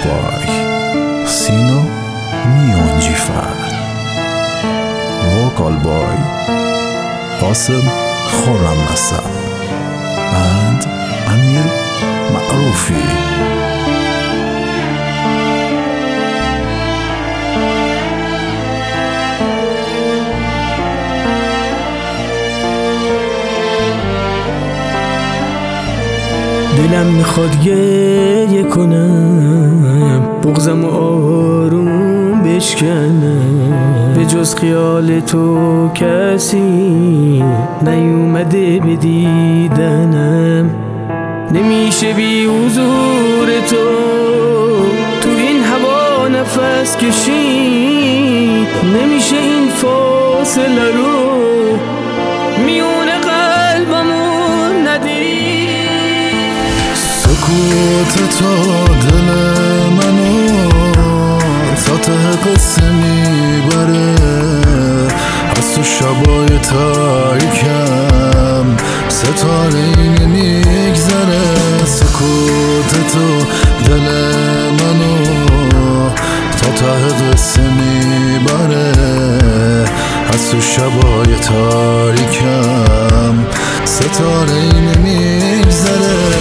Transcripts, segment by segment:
وقالبای سینا میانجی فرد وقالبای قاسم خورم نسب اند امیر معروفی دلم میخواد گریه کنم بغضم آروم بشکنم به جز خیال تو کسی نیومده به دیدنم نمیشه بی حضور تو این هوا نفس کشید نمیشه این فاصله رو میون قلبمون ندید سکوت تو دل منو تا ته قصه میبره از تو شبای تاریکم ستاره نمیگذره سکوت تو دل منو تا ته قصه میبره از تو شبای تاریکم ستاره نمیگذره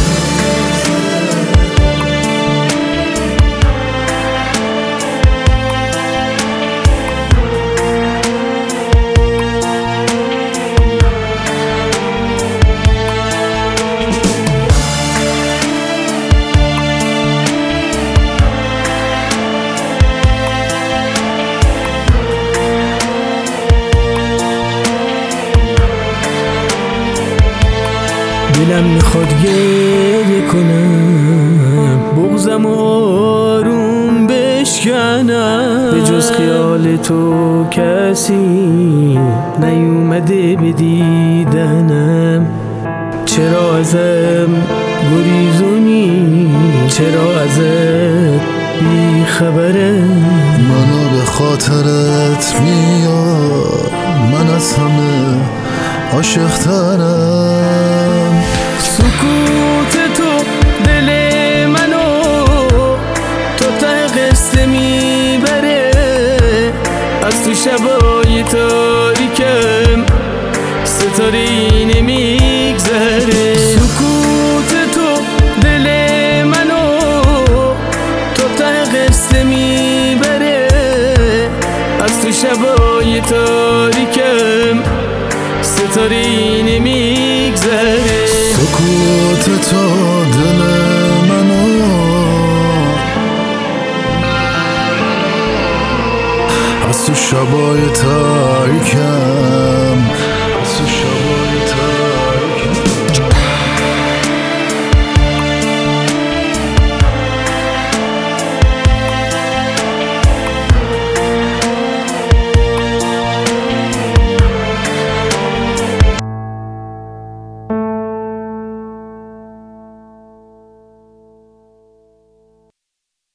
دلم میخواد گریه کنم بغضم آروم بشکنم به جز خیال تو کسی نیومده به دیدنم چرا ازم گریزونی چرا ازت بی خبره منو به خاطرت میاد من از همه عاشق‌ترم سکوت تو دل منو تو ته قصه میبره از تو شبای تاریکم ستاره نمیگذره سکوت تو دل منو تو ته قصه میبره از تو شبای تاریکم ستاره نمیگذره سکوت تو دل منو از تو شبای تاریکم